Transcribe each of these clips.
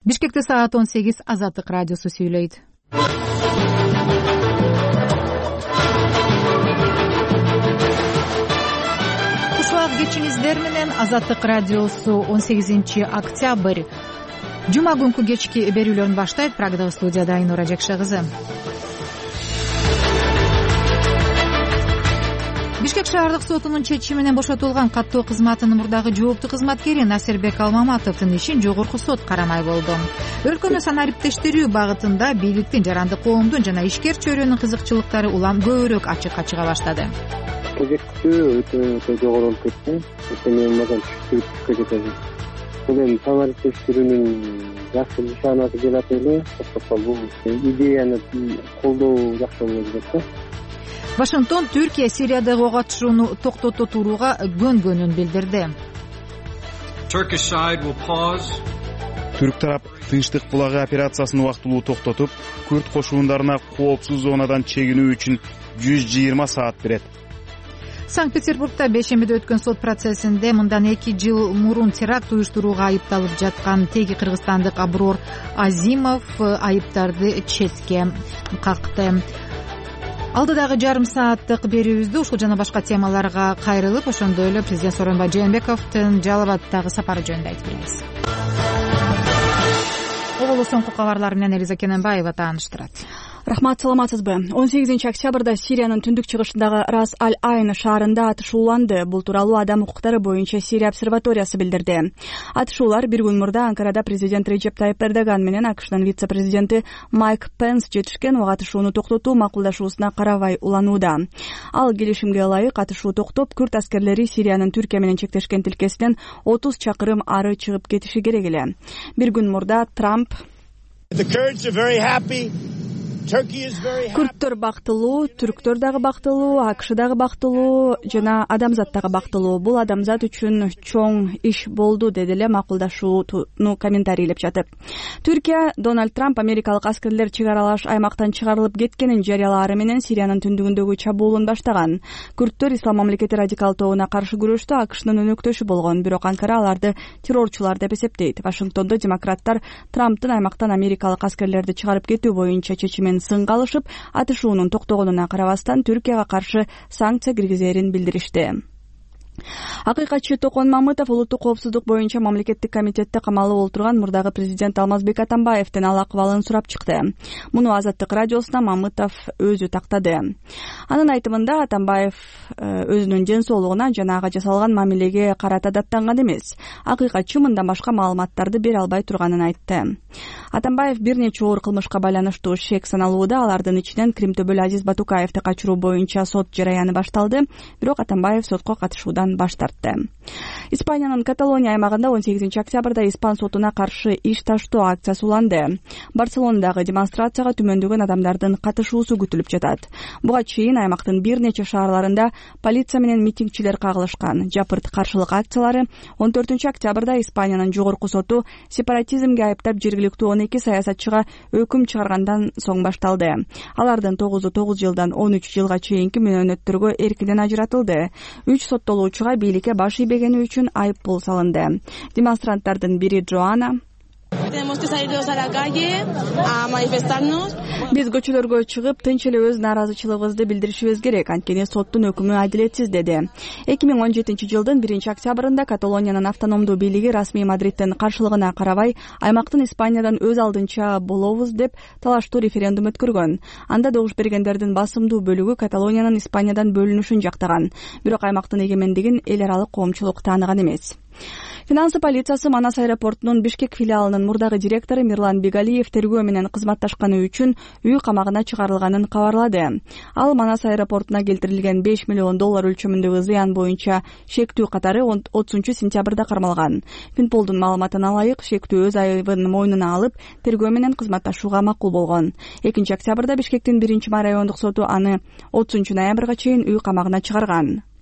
Бишкекте саат 18 Азаттык радиосу сүйлөйт. Кушак кечиңиздер менен Азаттык радиосу 18 октябрь жума күнкү кечки берүүлөрүн баштайт. Прагдагы студияда Айнура Жекше кызы. Бишкек шаардык сотунун чечими менен бошотулган каттоо кызматынын мурдагы жооптуу кызматкери Насирбек Алмаматовдун ишин жогорку сот карамай болду. Өлкөнү санариптештирүү багытында бийликтин, жарандык коомдун жана ишкер чөйрөнүн кызыкчылыктары улам көбүрөөк ачыкка чыга баштады. Кезектүү өтө жогору болуп кетти. Мен мындан түшүнүп кетем. Бул санариптештирүүнүн жакшы нишанасы келат эле. Бул идеяны колдоо жакшы болот деп. Вашингтон Түркия Сириядагы ок атышууну токтото турууга көнгөнүн билдирди. Түрк тарап тынчтык булагы операциясын убактылуу токтотуп, Күрд кошундарына коопсуз зонадан чегинүү үчүн 120 саат берет. Санкт-Петербургда бейшембиде өткөн сот процессинде мындан 2 жыл мурун теракт уюштурууга айыпталып жаткан теги кыргызстандык Аброр Азимов айыптарды четке какты. Алдыдагы жарым сааттык берүүбүздү ушул жана башка темаларга кайрылып, ошондой эле президент Сооронбай Жээнбековдун Жалал Абаддагы сапары жөнүндө айтып беребиз. Оголо соңку кабарлар менен Элиза Кененбаева тааныштырат. Рахмат, саламатсызбы? 18 октябрда Сириянын түндүк чыгышындагы Рас аль-Айн шаарында атышуу уланды. Бул тууралуу Адам укуктары боюнча Сирия обсерваториясы билдирди. Атышуулар бир күн мурда Анкарада президент Реджеп Тайип Эрдоган менен АКШнын вице-президенти Майк Пенс жетишкен ок атышууну токтотуу макулдашуусуна карабай уланууда. Ал келишимге ылайык атышуу токтоп, Күрд аскерлери Сириянын Түркия менен чектешкен тилкесинен 30 чакырым ары чыгып кетиши керек эле. Бир күн мурда Трамп Күрттөр бактылуу, түрктөр дагы бактылуу, АКШ дагы бактылуу жана адамзат дагы бактылуу. Бул адамзат үчүн чоң иш болду, деди эле макулдашууну комментарийлеп жатып. Түркия Дональд Трамп америкалык аскерлер чек аралаш аймактан чыгарылып кеткенин жарыялаары менен Сириянын түндүгүндөгү чабуулун баштаган. Күрттөр Ислам мамлекети радикал тобуна каршы күрөштө АКШнын өнөктөшү болгон, бирок Анкара аларды террорчулар деп эсептейт. Вашингтондо демократтар Трамптын аймактан америкалык аскерлерди чыгарып кетүү боюнча чечимин сынга алышып, атышуунун токтогонуна карабастан Түркияга каршы санкция киргизерин билдиришти. Акыйкатчы Токон Мамытов улуттук коопсуздук боюнча мамлекеттик комитетте камалып отурган мурдагы президент Алмазбек Атамбаевдин ал акыбалын сурап чыкты. Муну Азаттык радиосуна Мамытов өзү тактады. Анын айтымында Атамбаев өзүнүн ден соолугуна жана ага жасалган мамилеге карата даттанган эмес. Акыйкатчы мындан башка маалыматтарды бере албай турганын айтты. Атамбаев бир нече оор кылмышка байланыштуу шек саналууда. Алардын ичинен Кримтөбөл Азиз Батукаевди качыруу боюнча сот жараяны башталды, бирок Атамбаев сотко катышуудан баш тартты. Испаниянын Каталония аймагында 18 октябрда испан сотуна каршы иш таштоо акциясы уланды. Барселонадагы демонстрацияга түмөндөгөн адамдардын катышуусу күтүлүп жатат. Буга чейин аймактын бир нече шаарларында полиция менен митингчилер кагылышкан. Жапырт каршылык акциялары 14 октябрда Испаниянын жогорку соту сепаратизмге айыптап жергиликтүү 12 саясатчыга өкүм чыгаргандан соң башталды. Алардын 9 жылдан 13 жылга чейинки мөөнөттөргө эркинен ажыратылды. 3 соттолуучуга бийликке баш ийбегени үчүн айыппул салынды. Демонстранттардын бири Джоана: Биз көчөлөргө чыгып, тынч эле өз нааразычылыгыбызды билдиришибиз керек, анткени соттун өкүмү адилетсиз, деди. 2017 жылдын 1 октябрында Каталониянын автономдуу бийлиги расмий Мадридтин каршылыгына карабай аймактын Испаниядан өз алдынча болобуз деп талаштуу референдум өткөргөн. Анда добуш бергендердин басымдуу бөлүгү Каталониянын Испаниядан бөлүнүшүн жактаган, бирок аймактын эгемендигин эл аралык коомчулук тааныган эмес. Финансы полициясы Манас аэропортунун Бишкек филиалынын мурдагы директору Мирлан Бегалиев тергөө менен кызматташканы үчүн үй камагына чыгарылганын кабарлады. Ал Манас аэропортуна келтирилген $5 миллион өлчөмүндөгү зыян боюнча шектүү катары 30 сентябрда кармалган. Финполдун маалыматына ылайык, шектүү өз айыбын мойнуна алып, тергөө менен кызматташууга макул болгон. 2 октябрда Бишкектин 1 райондук соту аны 30 ноябрга чейин үй камагына чыгарган.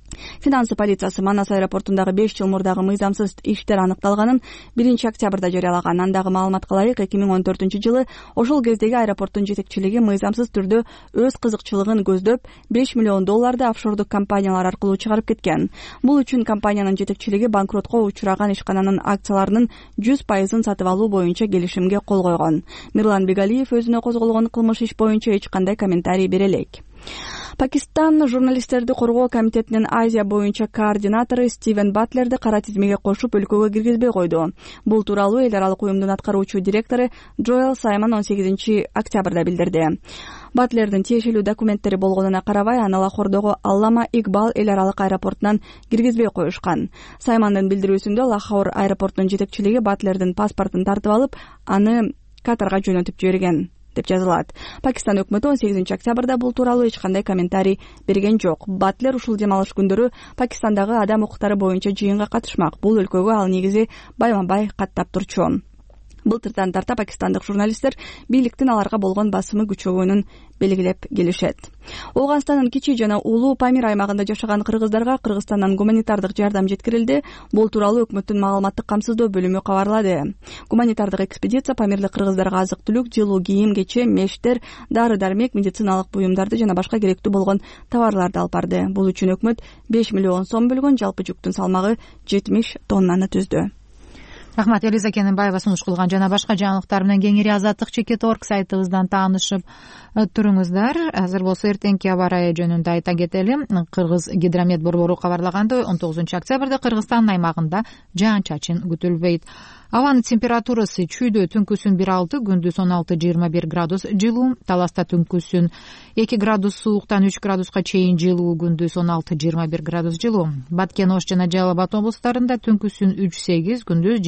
Финансы полициясы Манас аэропортундагы 5 жыл мурдагы мыйзамсыз иштер аныкталганын 1-октябрда жарыялаган. Андагы маалыматка ылайык 2014-жылы ошол кездеги аэропорттун жетекчилиги мыйзамсыз түрдө өз кызыкчылыгын көздөп $5 миллион офшордук компаниялар аркылуу чыгарып кеткен. Бул үчүн компаниянын жетекчилиги банкротко учураган ишкананын акцияларынын 100% сатып алуу боюнча келишимге кол койгон. Мирлан Бегалиев өзүнө козголгон кылмыш иш боюнча эч кандай комментарий бере элек. Пакистан журналисттерди коргоо комитетинин Азия боюнча координатору Стивен Батлерди кара тизмеге кошуп өлкөгө киргизбей койду. Бул тууралуу эл аралык уюмдун аткаруучу директору Джоэл Саймон 18-октябрда билдирди. Батлердин тиешелүү документтери болгонуна карабай, аны Лахордогу Аллама Игбал эл аралык аэропортунан киргизбей коюшкан. Саймондун билдирүүсүндө Лахор аэропортунун жетекчилиги Батлердин паспортун тартып алып, аны Катарга жөнөтүп жиберген деп жазылат. Пакистан өкмөтү 18-октябрда бул тууралуу эч кандай комментарий берген жок. Батлер ушул дем алыш күндөрү Пакистандагы адам укуктары боюнча жыйынга катышмак. Бул өлкөгө ал негизи байма-бай каттап турчу. Былтырдан тарта пакистандык журналисттер бийликтин аларга болгон басымы күчөгөнүн белгилеп келишет. Ооганстандын Кичи жана Улуу Памир аймагында жашаган кыргыздарга Кыргызстандан гуманитардык жардам жеткирилди. Бул тууралуу өкмөттүн маалыматтык камсыздоо бөлүмү кабарлады. Гуманитардык экспедиция Памирлик кыргыздарга азык-түлүк, жылуу кийим, кече, мештер, дары-дармек, медициналык буюмдарды жана башка керектүү болгон товарларды алып барды. Бул үчүн өкмөт 5 миллион сом бөлгөн, жалпы жүктүн салмагы 70 тоннаны түздү. Рахмат, Элиза Кененбаева сунуш кылган. Жана башка жаңылыктар менен кеңири Азаттык.org сайтыбыздан таанышып туруңуздар. Азыр болсо эртеңки аба ырайы жөнүндө айта кетели. Кыргыз гидромет борбору кабарлагандай, 19-октябрда Кыргызстан аймагында жаан-чачын күтүлбөйт. Абанын температурасы чүйдө түнкүсүн 1-6, күндүз 16-21 градус жылуу, Таласта түнкүсүн 2 градус сууктан 3 градуска чейин жылуу, күндүз 16-21 градус жылуу. Баткен, Ош жана Жалал Абад облустарында түнкүсүн 3-8, күндүз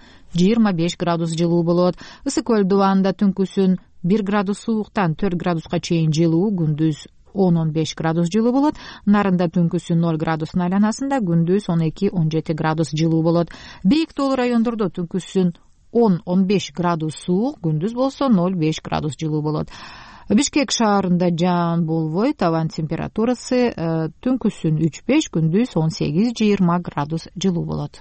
20-25 градус жылуу болот. Ысык көл дубанында түнкүсүн 1 градус сууктан 4 градуска чейин жылуу, күндүз 10-15 градус жылуу болот. Нарында түнкүсүн 0 градустун айланасында, күндүз 12-17 градус жылуу болот. Бийик тоолуу райондордо түнкүсүн 10-15 градус суук, күндүз болсо 0-5 градус жылуу болот. Бишкек шаарында жаан болбойт, абан температурасы түнкүсүн 3-5, күндүз 18-20 градус жылуу болот.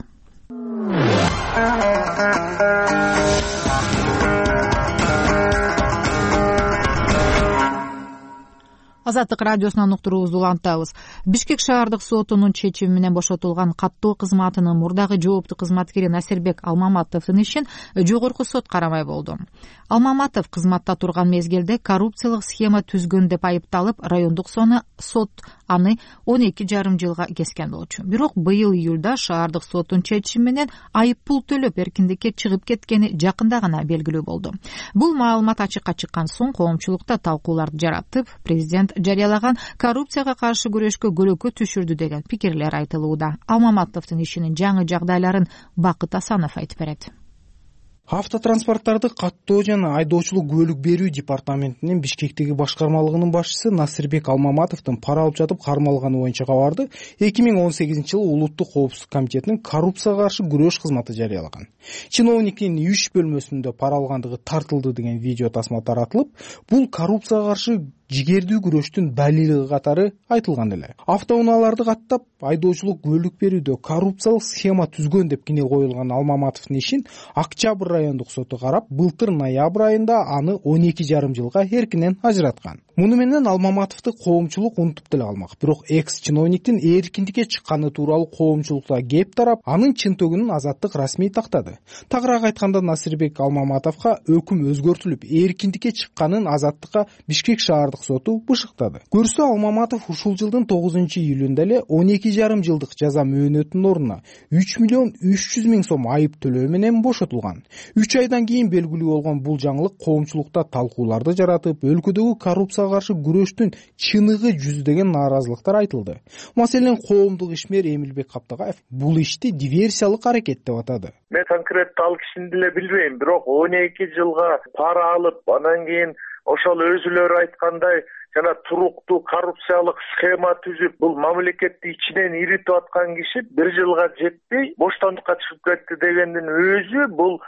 Азаттык радиосунан уктуруубузду улантабыз. Бишкек шаардык сотунун чечими менен бошотулган каттоо кызматынын мурдагы жооптуу кызматкери Насирбек Алмаматовдун ишин жогорку сот карабай болду. Алмаматов кызматта турган мезгилде коррупциялык схема түзгөн деп айыпталып, райондук сот аны 12,5 жылга кескен болчу. Бирок быйыл июлда шаардык соттун чечими менен айып пул төлөп эркиндикке чыгып кеткени жакында гана белгилүү болду. Бул маалымат ачыкка чыккан соң коомчулукта талкууларды жаратып, президент жарыялаган коррупцияга каршы күрөшкө көлөкө түшүрдү деген пикирлер айтылууда. Алмаматовдун ишинин жаңы жагдайларын Бакыт Асанов айтып берет. Автотранспорттарды каттоо жана айдоочулук күбөлүк берүү департаментинин Бишкектеги башкармалыгынын башчысы Насирбек Алмаматовдун пара алып жатып кармалганы боюнча кабарды 2018-жылы Улуттук коопсуздук комитетинин коррупцияга каршы күрөш кызматы жарыялаган. Чиновниктин иш бөлмөсүндө пара алгандыгы тартылды деген видео тасма таратылып, бул коррупцияга каршы жигердүү күрөштүн далили катары айтылган эле. Автоунааларды каттап, айдоочулук күбөлүк берүүдө коррупциялык схема түзгөн деп кине коюлган Алмаматовдун ишин Октябрь райондук соту карап, былтыр ноябрь айында аны 12,5 жылга эркинен ажыраткан. Муну менен Алмаматовду коомчулук унутуп деле калмак. Бирок экс-чиновниктин эркиндикке чыкканы тууралуу коомчулукта кеп тарап, анын чынтөгүнүн Азаттык расмий тактады. Тагыраак айтканда, Насирбек Алмаматовго өкүм өзгөртүлүп, эркиндикке чыкканын Азаттыкка Бишкек шаардык соту бышыктады. Көрсө, Алмаматов ушул жылдын 9-июлунда эле 12,5 жылдык жаза мөөнөтүнүн ордуна 3 миллион 300 миң сом айып төлөө менен бошотулган. 3 айдан кийин белгилүү болгон бул жаңылык коомчулукта талкууларды жаратып, өлкөдөгү коррупцияга каршы күрөштүн чыныгы жүздөгөн нааразылыктар айтылды. Маселен, коомдук ишмер Эмилбек Каптагаев бул ишти диверсиялык аракет деп атады. Мен конкреттүү ал кишини деле билбейм, бирок 12 жылга пара алып, анан кийин ошол өзүлөрү айткандай жана туруктуу коррупциялык схема түзүп, бул мамлекетти ичинен иритип аткан киши 1 жылга жетпей боштондукка чыгып кетти дегендин өзү бул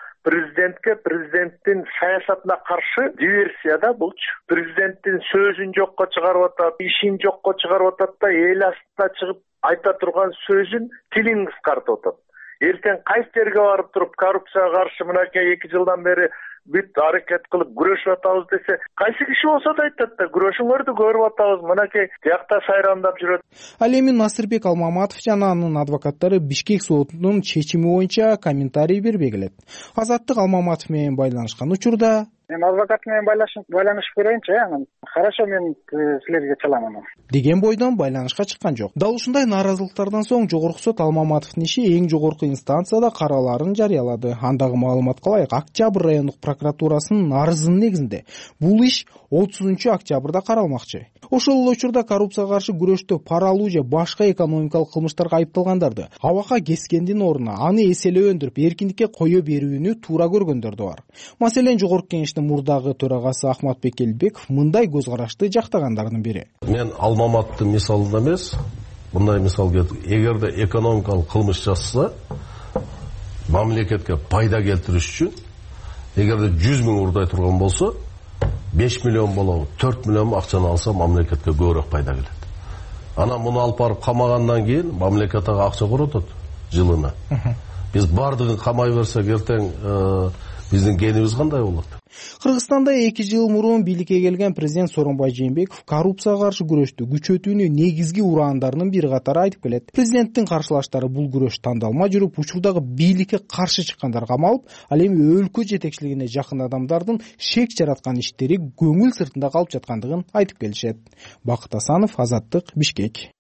президенттин саясатына каршы диверсия да булчу. Президенттин сөзүн жокко чыгарып атат, ишин жокко чыгарып атат да эл астына чыгып айта турган сөзүн тилин кыскартып атат. Эртең кайсы жерге барып туруп коррупцияга каршы мынакей 2 жылдан бери бүт аракет кылып күрөшүп атабыз десе, кайсы киши болсо да айтат да, күрөшүңөрдү көрүп атабыз, мынакей тиякта сайрандап жүрөт. Ал эми Насырбек Алмаматов жана анын адвокаттары Бишкек сотунун чечими боюнча комментарий бербей келет. Азаттык Алмаматов менен байланышкан учурда мен адвокат менен байланышып көрөйүнчү, анан хорошо, мен силерге чалам анан деген бойдон байланышка чыккан жок. Дал ушундай нааразылыктардан соң Жогорку сот Алмаматовдун иши эң жогорку инстанцияда каралаарын жарыялады. Андагы маалыматка ылайык, Октябрь райондук прокуратурасынын арызынын негизинде бул иш 30-октябрда каралмакчы. Ошол эле учурда коррупцияга каршы күрөштө пара алуу же башка экономикалык кылмыштарга айыпталгандарды абакка кескендин ордуна аны эселеп өндүрүп эркиндикке кое берүүнү туура көргөндөр да бар. Маселен, Жогорку Кеңештин мурдагы төрагасы Ахматбек Элбеков мындай көз карашты жактагандардын бири. Мен Алмаматтын мисалында эмес, мындай мисал келтирдим. Эгерде экономикалык кылмыш жасаса, мамлекетке пайда келтириш үчүн эгерде 100 миң урдай турган болсо, 5 миллион болобу, 4 миллион акчаны алса, мамлекетке көбүрөөк пайда келет. Анан муну алып барып камагандан кийин мамлекет ага акча коротот жылына. Биз бардыгын камай берсек, эртең биздин кенибиз кандай болот? Кыргызстанда 2 жыл мурун бийликке келген президент Сооронбай Жээнбеков коррупцияга каршы күрөштү күчөтүүнү негизги ураандарынын бири катары айтып келет. Президенттин каршылаштары бул күрөш тандалма жүрүп, учурдагы бийликке каршы чыккандар камалып, ал эми өлкө жетекчилигине жакын адамдардын шек жараткан иштери көңүл сыртында калып жаткандыгын айтып келишет. Бакыт Асанов, Азаттык, Бишкек.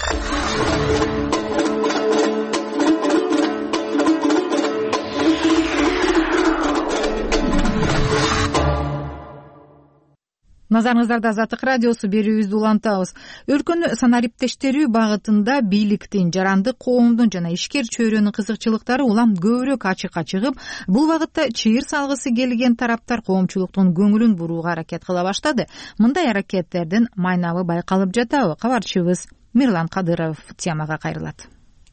Назарыңыздарда Азаттык радиосу берүүбүздү улантабыз. Өлкөнү санариптештирүү багытында бийликтин, жарандык коомдун жана ишкер чөйрөнүн кызыкчылыктары улам көбүрөөк ачыкка чыгып, бул багытта чыйыр салгысы келген тараптар коомчулуктун көңүлүн бурууга аракет кыла баштады. Мындай аракеттердин майнабы байкалып жатабы? Кабарчыбыз Мирлан Кадыров темага кайрылат.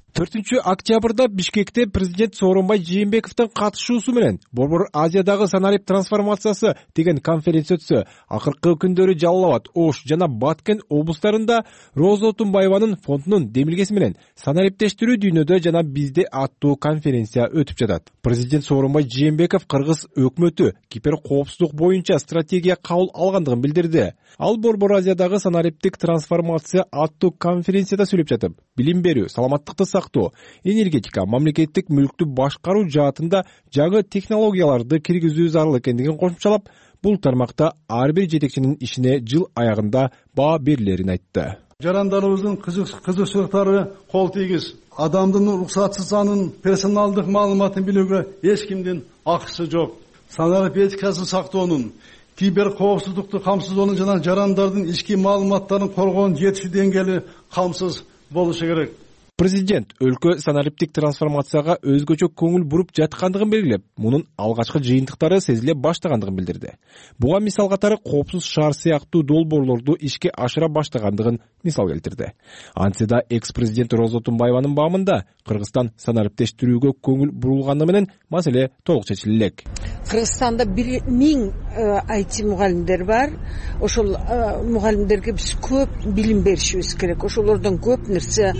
4-октябрда Бишкекте президент Сооронбай Жээнбековдун катышуусу менен Борбор Азиядагы санарип трансформациясы деген конференция өтсө, акыркы күндөрү Жалал Абад, Ош жана Баткен облустарында Роза Отунбаеванын фондунун демилгеси менен санариптештирүү дүйнөдө жана бизде аттуу конференция өтүп жатат. Президент Сооронбай Жээнбеков Кыргыз өкмөтү кибер коопсуздук боюнча стратегия кабыл алгандыгын билдирди. Ал Борбор Азиядагы санариптик трансформация аттуу конференцияда сүйлөп жатып, билим берүү, саламаттыкты энергетика, мамлекеттик мүлктү башкаруу жаатында жаңы технологияларды киргизүү зарыл экендигин кошумчалап, бул тармакта ар бир жетекчинин ишине жыл аягында баа берилерин айтты. Жарандарыбыздын кызыкчылыктары кол тийгиз. Адамдын уруксатсыз анын персоналдык маалыматын билүүгө эч кимдин акысы жок. Санарип этикасын сактоонун, кибер коопсуздукту камсыздоонун жана жарандардын ички маалыматтарын коргоонун жетиштүү деңгээли камсыз болушу керек. Президент өлкө санариптик трансформацияга өзгөчө көңүл буруп жаткандыгын белгилеп, мунун алгачкы жыйынтыктары сезиле баштагандыгын билдирди. Буга мисал катары коопсуз шаар сыяктуу долбоорлорду ишке ашыра баштагандыгын мисал келтирди. Антсе да экс-президент Роза Отунбаеванын баамында Кыргызстан санариптештирүүгө көңүл бурулганы менен маселе толук чечиле элек. Кыргызстанда 1000 IT мугалимдер бар. Ошол мугалимдерге биз көп билим беришибиз керек. Ошолордон көп нерсе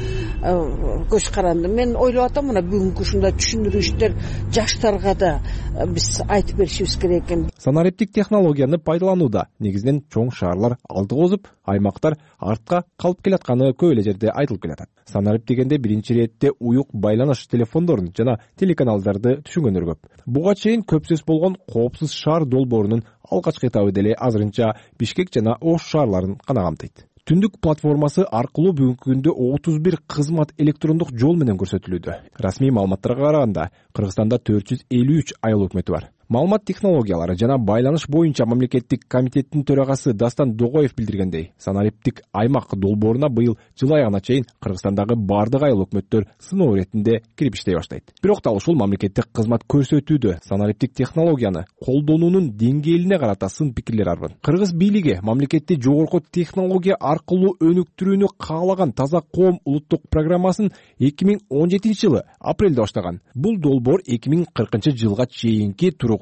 көз каранды. Мен ойлоп атам, мына бүгүнкү ушундай түшүндүрүү иштер жаштарга да биз айтып беришибиз керек экен. Санариптик технологияны пайдаланууда негизинен чоң шаарлар алдыга озуп, аймактар артка калып келатканы көп эле жерде айтылып келатат. Санарип дегенде биринчи иретте уюк байланыш телефондорун жана телеканалдарды түшүнгөндөр көп. Буга чейин көп сөз болгон коопсуз шаар долбоорунун алгачкы этабы деле азырынча Бишкек жана Ош шаарларын гана камтыйт. Түндүк платформасы аркылуу бүгүнкү күндө 31 кызмат электрондук жол менен көрсөтүлүүдө. Расмий маалыматтарга караганда, Кыргызстанда 453 айыл өкмөтү бар. Маалымат технологиялары жана байланыш боюнча мамлекеттик комитеттин төрагасы Дастан Догоев билдиргендей, санариптик аймак долбооруна быйыл жыл аягына чейин Кыргызстандагы бардык айыл өкмөттөр сыноо иретинде кирип иштей баштайт. Бирок дал ушул мамлекеттик кызмат көрсөтүүдө санариптик технологияны колдонуунун деңгээлине карата сын пикирлер арбын. Кыргыз бийлиги мамлекетти жогорку технология аркылуу өнүктүрүүнү каалаган Таза коом улуттук программасын 2017 жылы апрелде баштаган. Бул долбоор 2040 жылга чейинки турук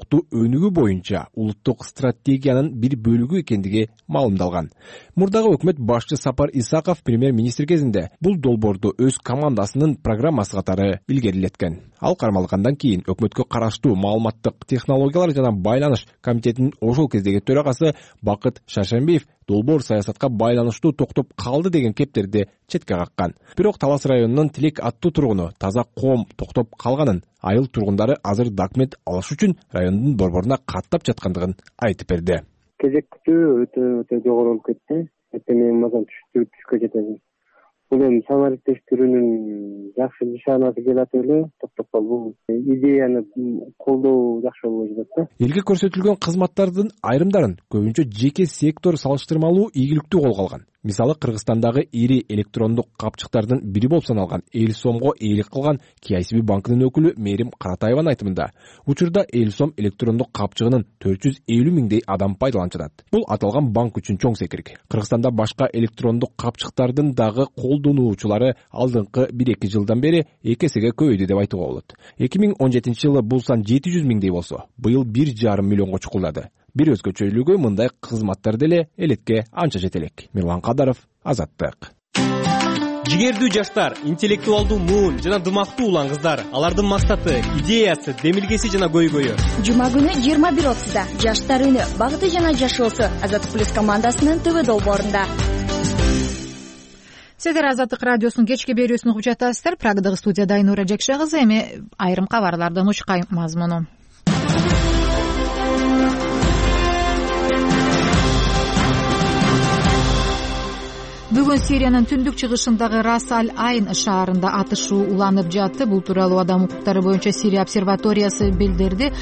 коопсуздукту өнүгүү боюнча улуттук стратегиянын бир бөлүгү экендиги маалымдалган. Мурдагы өкмөт башчы Сапар Исаков премьер-министр кезинде бул долбоорду өз командасынын программасы катары илгерилеткен. Ал кармалгандан кийин өкмөткө караштуу маалыматтык технологиялар жана байланыш комитетинин ошол кездеги төрагасы Бакыт Шаршембиев долбоор саясатка байланыштуу токтоп калды деген кептерди четке каккан. Бирок Талас районунун Тилек аттуу тургуну таза коом токтоп калганын, айыл тургундары азыр документ алыш үчүн райондун борборуна каттап жаткандыгын айтып берди. Кезек күтүү өтө жогору болуп кетти. Менин мазам түшкө жетеби. Бул эми самарттештирүүнүн жакшы нишанасы келат эле, токтоп калуу идеяны колдоо жакшы болуп жатат. Элге көрсөтүлгөн кызматтардын айрымдарын көбүнчө жеке сектор салыштырмалуу ийгиликтүү колго алган. Мисалы Кыргызстандагы ири электрондук капчыктардын бири болуп саналган Элсомго ээлик кылган KSB банкынын өкүлү Мерим Каратаеванын айтымында, учурда Элсом электрондук капчыгынын 450 миңдей адам пайдаланып жатат. Бул аталган банк үчүн чоң секирик. Кыргызстанда башка электрондук капчыктардын дагы колдонуучулары алдыңкы 1-2 жылдан бери 2 эсеге көбөйдү деп айтууга болот. 2017 жылы бул сан 700 миңдей болсо, быйыл 1,5 миллионго чукулдады. Бир өзгөчөлүгү мындай кызматтар деле элекке анча жетелек. Мирлан Кадаров, Азаттык. Жигердүү жаштар, интеллектуалдуу муун жана дымактуу улан кыздар. Алардын максаты, идеясы, демилгеси жана көйгөйү. Жума күнү 21:30-да Жаштар үнү, багыты жана жашоосу Азаттык плюс командасынын ТВ долбоорунда. Сиздер Азаттык радиосунун кечки берүүсүн угуп жатасыздар. Прагадагы студияда Айнура Жекше кызы. Эми айрым кабарлардын учкай мазмуну. Бүгүн Сириянын түндүк чыгышындагы Рас аль-Айн шаарында атышуу уланып жатты. Бул тууралуу адам укуктары боюнча Сирия обсерваториясы билдирди.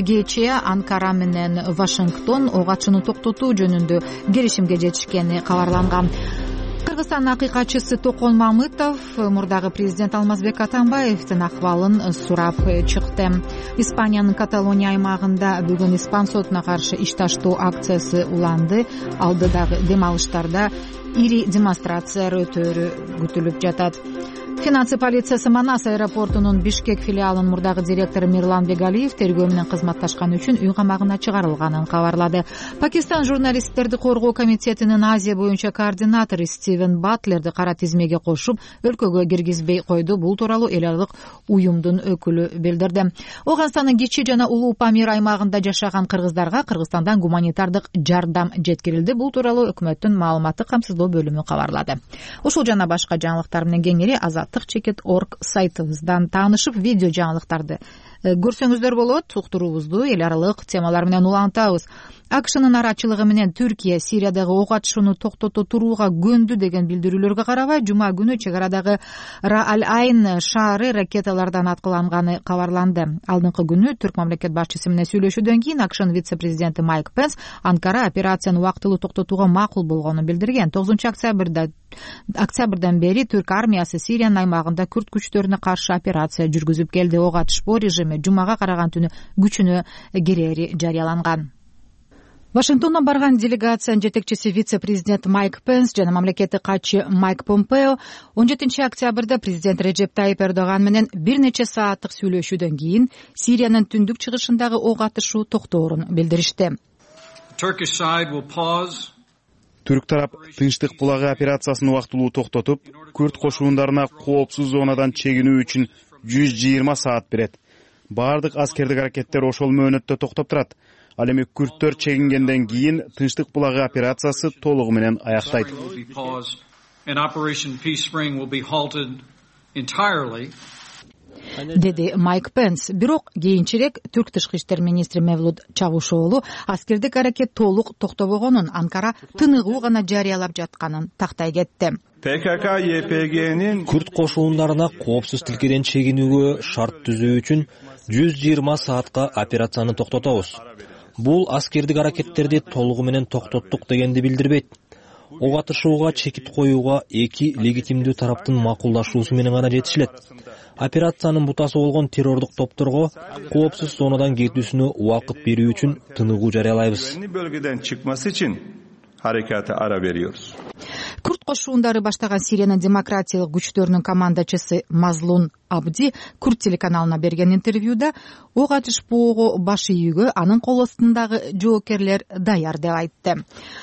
ГЧ Анкара менен Вашингтон ок атышууну токтотуу жөнүндө келишимге жетишкени кабарланган. Кыргызстандын акыйкатчысы Токон Мамытов мурдагы президент Алмазбек Атамбаевдин акыбалын сурап чыкты. Испаниянын Каталония аймагында бүгүн испан сотуна каршы иш таштоо акциясы уланды. Алдыдагы дем алыштарда ири демонстрациялар өтөөрү күтүлүп жатат. Финансы полициясы Манас аэропортунун Бишкек филиалынын мурдагы директору Мирлан Бегалиев тергөө менен кызматташканы үчүн үй камагына чыгарылганын кабарлады. Пакистан журналисттерди коргоо комитетинин Азия боюнча координатору Стивен Батлерди кара тизмеге кошуп, өлкөгө киргизбей койду. Бул тууралуу эл аралык уюмдун өкүлү билдирди. Оганстандын Кичи жана Улуу Памир аймагында жашаган кыргыздарга Кыргызстандан гуманитардык жардам жеткирилди. Бул тууралуу өкмөттүн маалыматтык камсыздоо бөлүмү кабарлады. Ушул жана башка жаңылыктар менен кеңири Азаттык.org сайтыбыздан таанышып, видео жаңылыктарды көрсөңүздөр болот. Уктуруубузду эл аралык темалар менен улантабыз. АКШнын арачылыгы менен Түркия Сириядагы ок атышууну токтото турууга көндү деген билдирүүлөргө карабай, жума күнү чек арадагы Рас аль-Айн шаары ракеталардан аткыланганы кабарланды. Алдыңкы күнү түрк мамлекет башчысы менен сүйлөшүүдөн кийин АКШнын вице-президенти Майк Пенс Анкара операцияны убактылуу токтотууга макул болгонун билдирген. 9 октябрдан бери түрк армиясы Сириянын аймагында күрд күчтөрүнө каршы операция жүргүзүп келди. Ок атышпоо режими жумага караган түнү күчүнө кирери жарыяланган. Вашингтондон барган делегациянын жетекчиси вице-президент Майк Пенс жана мамлекеттик катчы Майк Помпео 17 октябрда президент Режеп Тайип Эрдоган менен бир нече сааттык сүйлөшүүдөн кийин Сириянын түндүк чыгышындагы ок атышуу токтоорун билдиришти. Түрк тарап тынчтык булагы операциясын убактылуу токтотуп, күрд кошундарына коопсуз зонадан чегинүү үчүн 120 саат берет. Бардык аскердик аракеттер ошол мөөнөттө токтоп турат. Ал эми күрдтөр чегингенден кийин тынчтык булагы операциясы толугу менен аяктайт. Деди Майк Пенс. Бирок кийинчерээк түрк тышкы иштер министри Мевлут Чавушоолу аскердик аракет толук токтобогонун, Анкара тыныгуу гана жарыялап жатканын тактай кетти. Күрд кошундарына коопсуз тилкеден чегинүүгө шарт түзүү үчүн 120 саатка операцияны токтотобуз. Бул аскердик аракеттерди толугу менен токтоттук дегенди билдирбейт. Ок атышууга чекит коюуга эки легитимдүү тараптын макулдашуусу менен гана жетишилет. Операциянын бутасы болгон террордук топторго коопсуз зонадан кетүүсүнө убакыт берүү үчүн тыныгуу жарыялайбыз. Күрд кошуундары баштаган Сириянын демократиялык күчтөрүнүн командачысы Мазлун Абди Күрд телеканалына берген интервьюда ок атышпоого баш ийүүгө анын кол астындагы жоокерлер даяр деп айтты.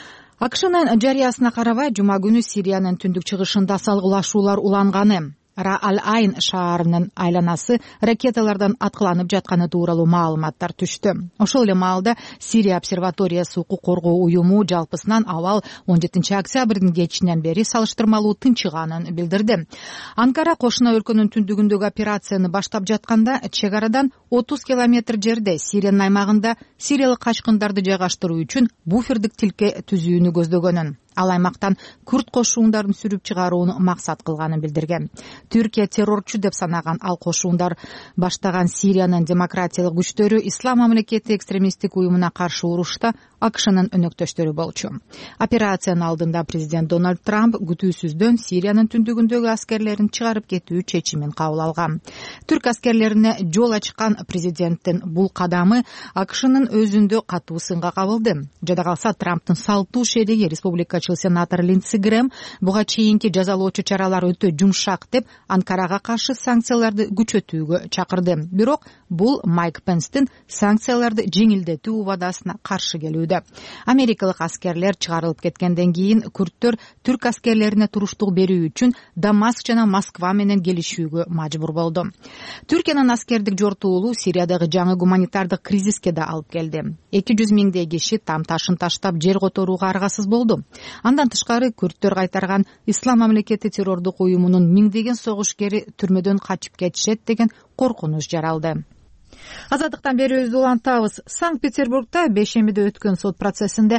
АКШнын жарыясына карабай жума күнү Сириянын түндүк чыгышында салгылашуулар уланганы, Ра-Аль-Айн шаарынын айланасы ракеталардан аткыланып жатканы тууралуу маалыматтар түштү. Ошол эле маалда Сирия обсерваториясы укук коргоо уюму жалпысынан абал 17 октябрдын кечинен бери салыштырмалуу тынчыганын билдирди. Анкара кошуна өлкөнүн түндүгүндөгү операцияны баштап жатканда чек арадан 30 километр жерде Сириянын аймагында сириялык качкындарды жайгаштыруу үчүн буфердик тилке түзүүнү көздөгөнүн, ал аймактан күрд кошуундарын сүрүп чыгарууну максат кылганын билдирген. Түркия террорчу деп санаган ал кошуундар баштаган Сириянын демократиялык күчтөрү Ислам мамлекети экстремисттик уюмуна каршы урушта АКШнын өнөктөштөрү болчу. Операциянын алдында президент Дональд Трамп күтүүсүздөн Сириянын түндүгүндөгү аскерлерин чыгарып кетүү чечимин кабыл алган. Түрк аскерлерине жол ачкан президенттин бул кадамы АКШнын өзүндө катуу сынга кабылды. Жада калса Трамптын салттуу шериги республикачыл сенатор Линдси Грэм буга чейинки жазалоочу чаралар өтө жумшак деп Анкарага каршы санкцияларды күчөтүүгө чакырды. Бирок бул Майк Пенстин санкцияларды жеңилдетүү убадасына каршы келүүдө. Америкалык аскерлер чыгарылып кеткенден кийин күрдтөр түрк аскерлерине туруштук берүү үчүн Дамаск жана Москва менен келишүүгө мажбур болду. Түркиянын аскердик жортуулуу Сириядагы жаңы гуманитардык кризиске да алып келди. 200 миңдей киши там ташын таштап жер которууга аргасыз болду. Андан тышкары күрдтөр кайтарган Ислам мамлекети террордук уюмунун миңдеген согушкери түрмөдөн качып кетишет деген коркунуч жаралды. Азаттыктан берүүбүздү улантабыз. Санкт-Петербургда бейшембиде өткөн сот процессинде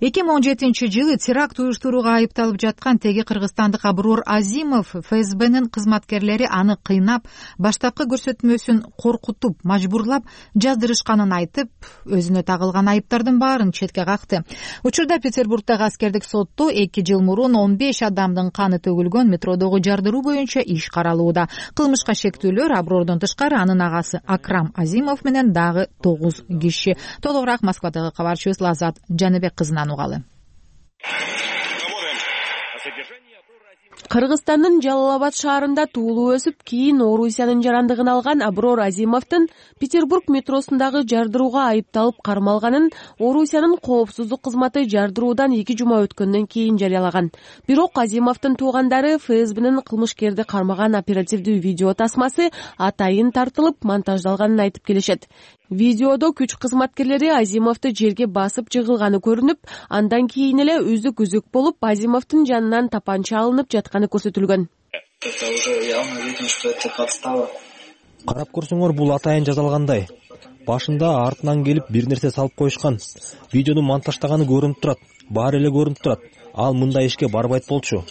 2017-жылы теракт уюштурууга айыпталып жаткан теги кыргызстандык Аброр Азимов ФСБнын кызматкерлери аны кыйнап, баштапкы көрсөтмөсүн коркутуп, мажбурлап жаздырышканын айтып, өзүнө тагылган айыптардын баарын четке какты. Учурда Петербургдагы аскердик сотто 2 жыл мурун 15 адамдын каны төгүлгөн метродогу жардыруу боюнча иш каралууда. Кылмышка шектүүлөр Абрордон тышкары анын агасы Акрам Азимов менен дагы 9 киши. Толугураак Москвадагы кабарчыбыз Лазат Жаныбек кызынан угалы. Кыргызстандын Жалал-Абад шаарында туулуп өсүп, кийин Орусиянын жарандыгын алган Аброр Азимовдун Петербург метросундагы жардырууга айыпталып кармалганын Орусиянын коопсуздук кызматы жардыруудан 2 жума өткөндөн кийин жарыялаган. Бирок Азимовдун туугандары ФСБнын кылмышкерди кармаган оперативдүү видео тасмасы атайын тартылып, монтаждалганын айтып келишет. Видеодо күч кызматкерлери Азимовду жерге басып жыгылганы көрүнүп, андан кийин эле үзүк-үзүк болуп, Азимовдун жанынан тапанча алынып жатканы көрсөтүлгөн. Карап көрсөңөр, бул атайын жазалгандай. Башында артынан келип бир нерсе салып коюшкан. Видеону монтаждаганы көрүнүп турат, баары эле көрүнүп турат. Ал мындай ишке барбайт болчу.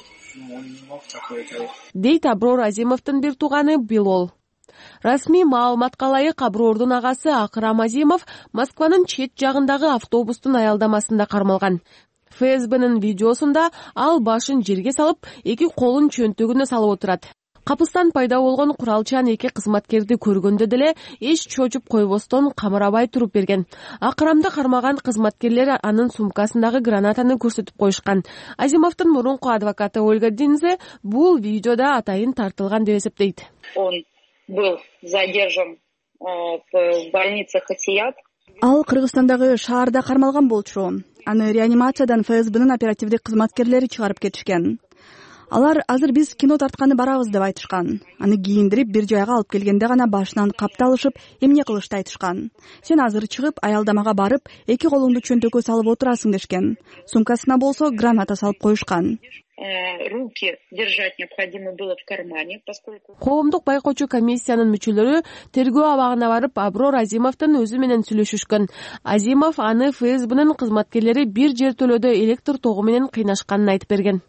Дейт Аброр Азимовдун бир тууганы Билол. Расмий маалыматка ылайык Абрордун агасы Акрам Азимов Москванын чет жагындагы автобустун аялдамасында кармалган. ФСБнын видеосунда ал башын жерге салып, 2 колун чөнтөгүнө салып отурат. Капыстан пайда болгон куралчан 2 кызматкерди көргөндө деле эч чочуп койбостон камырабай туруп берген. Акрамды кармаган кызматкерлер анын сумкасындагы гранатаны көрсөтүп коюшкан. Азимовдун мурунку адвокаты Ольга Динзе бул видеода атайын тартылган деп эсептейт. Он был задержан в больнице Хатият. Ал Кыргызстандагы шаарда кармалган болчу. Аны реанимациядан ФСБнын оперативдик кызматкерлери чыгарып кетишкен. Алар азыр биз кино тартканы барабыз деп айтышкан. Аны кийиндирип бир жайга алып келгенде гана башынан капталышып, эмне кылышты айтышкан. Сен азыр чыгып, аялдамага барып, 2 колуңду чөнтөккө салып отурасың дешкен. Сумкасына болсо граната салып коюшкан. Руки держать необходимо было в кармане, поскольку... Коомдук байкоочу комиссиянын мүчөлөрү тергөө абагына барып Аброр Азимовдун өзү менен сүйлөшүшкөн. Азимов аны ФСБнын кызматкерлери бир жертөлөдө электр тогу менен кыйнашканын айтып берген.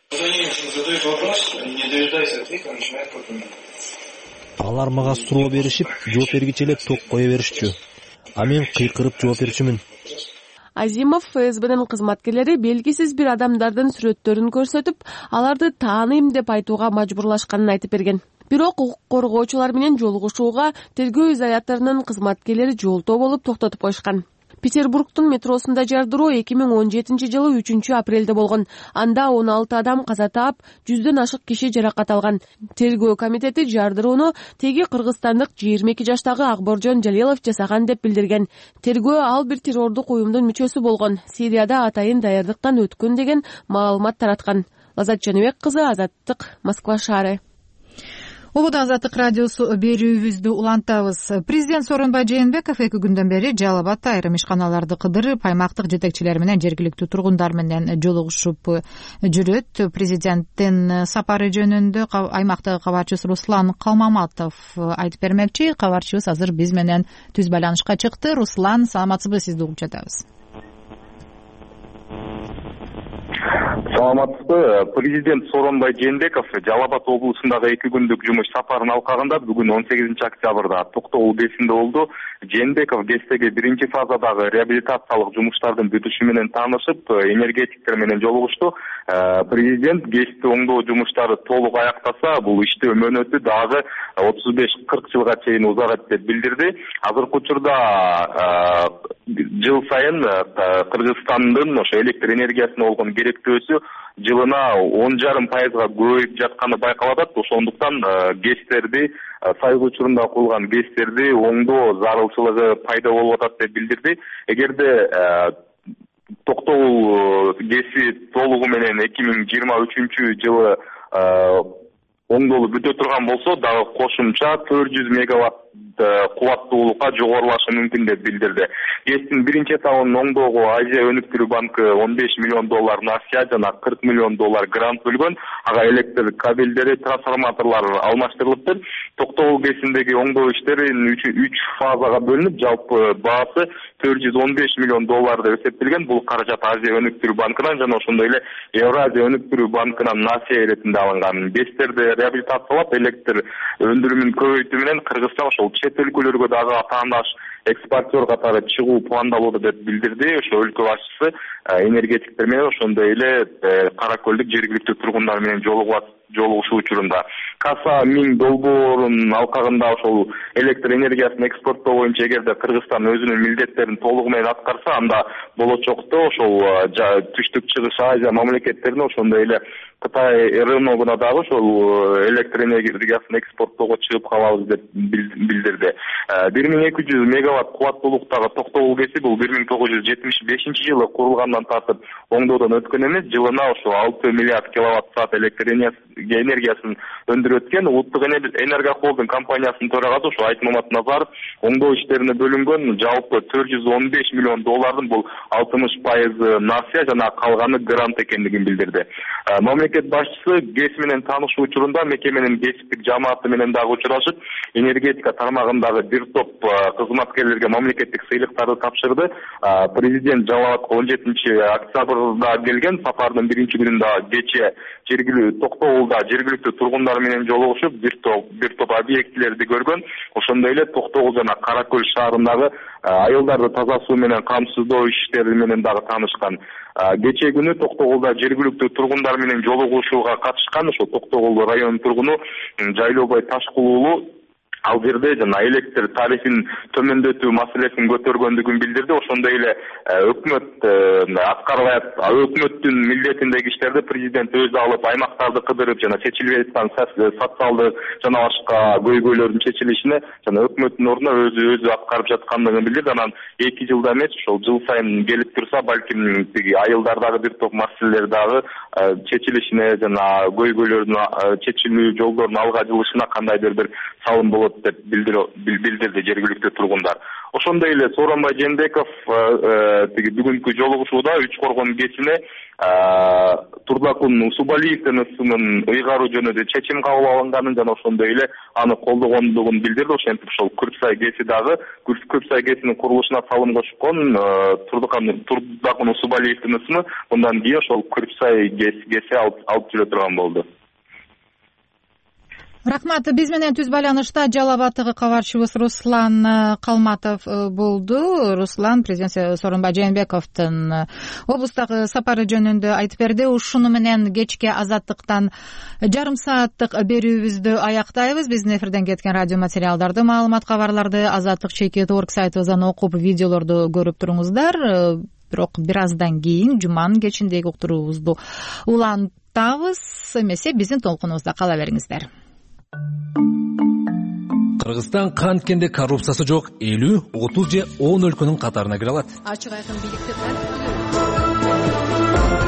Алар мага суроо беришип, жооп бергиче эле ток кое беришчү. А мен кыйкырып жооп берчүмүн. Азимов ФСБнын кызматкерлери белгисиз бир адамдардын сүрөттөрүн көрсөтүп, аларды тааныйм деп айтууга мажбурлашканын айтып берген. Бирок укук коргоочулар менен жолугушууга тергөө изоляторунун кызматкерлери жолтоо болуп токтотуп коюшкан. Петербургдун метросунда жардыруу 2017-жылы 3-апрелде болгон. Анда 16 адам каза таап, 100дөн ашык киши жаракат алган. Тергөө комитети жардырууну теги кыргызстандык 22 жаштагы Акборжон Жалилов жасаган деп билдирген. Тергөө ал бир террордук уюмдун мүчөсү болгон, Сирияда атайын даярдыктан өткөн деген маалымат тараткан. Лазат Жаныбек кызы, Азаттык, Москва шаары. Убада Азаттык радиосу берүүбүздү улантабыз. Президент Сооронбай Жээнбеков 2 күндөн бери Жалал Абадта айрым ишканаларды кыдырып, аймактык жетекчилер менен жергиликтүү тургундар менен жолугушуп жүрөт. Президенттин сапары жөнүндө аймактагы кабарчыбыз Руслан Калмаматов айтып бермекчи. Кабарчыбыз азыр биз менен түз байланышка чыкты. Руслан, саламатсызбы? Сизди угуп жатабыз. Саламатсызбы. Президент Сооронбай Жээнбеков Жалал Абад облусундагы 2 күндүк жумуш сапарынын алкагында бүгүн 18 октябрда Токтогул КЭСинде болду. Жээнбеков КЭСтеги 1 фазадагы реабилитациялык жумуштардын бүтүшү менен таанышып, энергетиктер менен жолугушту. Президент КЭСти оңдоо жумуштары толук аяктаса, бул иштөө мөөнөтү дагы 35-40 жылга чейин узагат деп билдирди. Азыркы учурда жыл сайын Кыргызстандын ошо электр энергиясына болгон керектөөсү жылына 10,5%га көбөйүп жатканы байкалып атат. Ошондуктан КЭСтерди сайгы учурунда курулган КЭСтерди оңдоо зарылчылыгы пайда болуп атат деп билдирди. Эгерде Токтогул КЭСи толугу менен 2023 жылы оңдолуп бүтө турган болсо, дагы кошумча 400 мегаватт кубаттуулукка жогорулашы мүмкүн деп билдирди. КЭСтин 1 этабын оңдоого Азия өнүктүрүү банкы $15 миллион насыя жана $40 миллион грант бөлгөн. Ага электр кабелдери, трансформаторлор алмаштырылыптыр. Токтогул КЭСиндеги оңдоо иштерин 3 фазага бөлүнүп, жалпы баасы $415 миллион деп эсептелген. Бул каражат Азия өнүктүрүү банкынан жана ошондой эле Евразия өнүктүрүү банкынан насыя иретинде алынган. КЭСтерди реабилитациялап, электр өндүрүмүн көбөйтүү менен Кыргызстан ошол чет өлкөлөргө дагы атаандаш экспортер катары чыгуу пландалууда деп билдирди. Ошо өлкө башчысы энергетиктер менен ошондой эле Кара Көлдүк жергиликтүү тургундар менен жолугушуу учурунда Каса 1000 долбоорун алкагында ошол электр энергиясын экспорттоо боюнча эгерде Кыргызстан өзүнүн милдеттерин толугу менен аткарса, анда болочокто ошол түштүк чыгыш Азия мамлекеттерине ошондой эле Кытай рыногуна дагы ошол электр энергиясын экспорттоого чыгып калабыз деп билдирди. 1200 мегаватт кубаттуулуктагы Токтогул КЭСи бул 1975-жылы курулгандан тартып оңдоодон өткөн эмес, жылына ошо 6 миллиард киловатт саат электр энергиясын өндүрүп өткөн. Улуттук энергохолдинг компаниясынын төрагасы ошо Айтмамат Назаров оңдоо иштерине бөлүнгөн жалпы $415 миллион бул 60% насыя жана калганы грант экендигин билдирди. Мамлекет башчысы КЭС менен таанышуу учурунда мекеменин кесиптик жамааты менен дагы учурашып, энергетика тармагындагы бир топ кызматкерлерге мамлекеттик сыйлыктарды тапшырды. Президент Жалал Абадка 17 октябрда келген. Сапардын 1 күнүндө кече Токтогулда жергиликтүү тургундар менен жолугушуп, бир топ объектилерди көргөн. Ошондой эле Токтогул жана Кара Көл шаарындагы айылдарды таза суу менен камсыздоо иштери менен дагы таанышкан. Кече күнү Токтогулда жергиликтүү тургундар менен жолугушууга катышкан ошо Токтогул районунун тургуну Жайлообай Ташкулуулу ал жерде жана электр тарифин төмөндөтүү маселесин көтөргөндүгүн билдирди. Ошондой эле өкмөт аткарбай өкмөттүн милдетиндеги иштерди президент өзү алып, аймактарды кыдырып жана чечилбей аткан социалдык жана башка көйгөйлөрдүн чечилишине жана өкмөттүн ордуна өзү аткарып жаткандыгын билдирди. Анан 2 жылда эмес, ошол жыл сайын келип турса, балким тиги айылдардагы бир топ маселелер дагы чечилишине жана көйгөйлөрдүн чечилүү жолдорунун алга жылышына кандайдыр бир салым болот деп билдирди жергиликтүү тургундар. Ошондой эле Сооронбай Жээнбеков бүгүнкү жолугушууда Үч Коргон КЭСине Турдакун Усубалиевдин ысымын ыйгаруу жөнүндө чечим кабыл алынганын жана ошондой эле аны колдогондугун билдирди. Ошентип ошол Күртсай КЭСи дагы Күртсай КЭСинин курулушуна салым кошкон. Турдакун Усубалиевдин ысымы мындан кийин ошол Күртсай КЭСи алып жүрө турган болду. Рахмат. Биз менен түз байланышта Жалал Абадтагы кабарчыбыз Руслан Калматов болду. Руслан президент Сооронбай Жээнбековдун облустагы сапары жөнүндө айтып берди. Ушуну менен кечки Азаттыктан жарым сааттык берүүбүздү аяктайбыз. Биздин эфирден кеткен радио материалдарды, маалымат, кабарларды azatlyk.org сайтыбыздан окуп, видеолорду көрүп туруңуздар. Бирок бир аздан кийин жуманын кечиндеги уктуруубузду улантабыз. Эмесе биздин толкунубузда кала бериңиздер. Кыргызстан канткенде коррупциясы жок 50, 30 же 10 өлкөнүн катарына кире алат. Ачык айкын бийликти